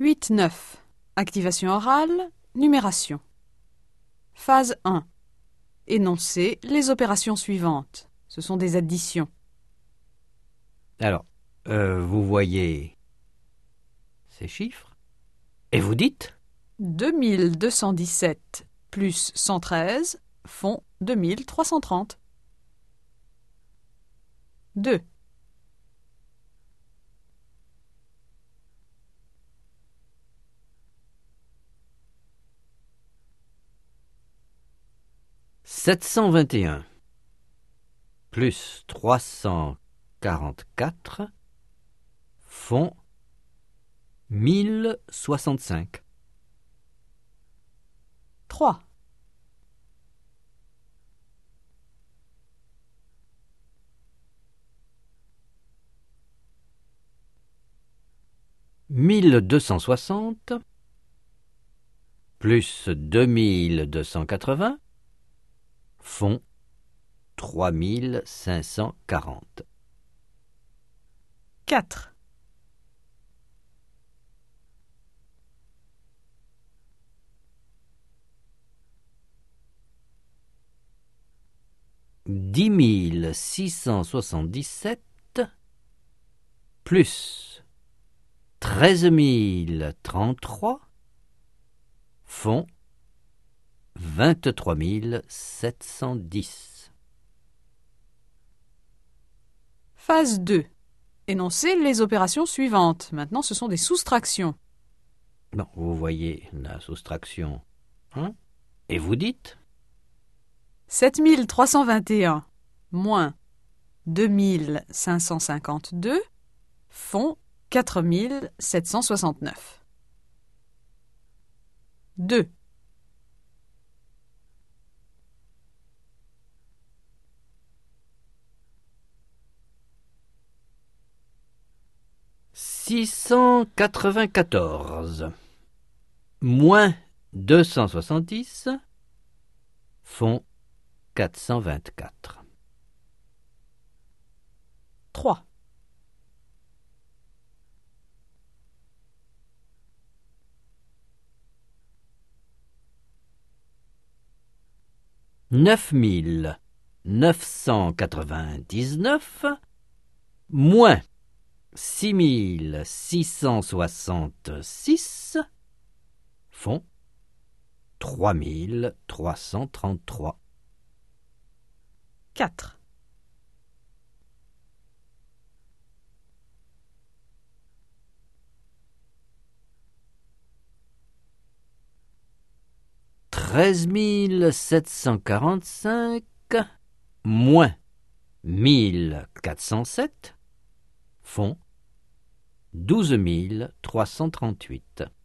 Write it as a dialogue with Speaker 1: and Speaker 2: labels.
Speaker 1: 8-9. Activation orale, numération. Phase 1. Énoncer les opérations suivantes. Ce sont des additions.
Speaker 2: Alors, vous voyez ces chiffres et vous dites
Speaker 1: 2217 plus 113 font 2330. 2.
Speaker 2: 721 plus 344 font 1065.
Speaker 1: 3.
Speaker 2: 1260 plus 2280 font 3540.
Speaker 1: 4.
Speaker 2: 10677 plus 13033 font 23710.
Speaker 1: Phase 2. Énoncer les opérations suivantes. Maintenant, ce sont des soustractions.
Speaker 2: Bon, vous voyez la soustraction, hein? Et vous dites
Speaker 1: 7321 moins 2552 font 4769. 2.
Speaker 2: 694 moins 270 font 424.
Speaker 1: 3.
Speaker 2: 9999 moins 6666 font 3333.
Speaker 1: 4.
Speaker 2: 13745 moins 1407 font 12338.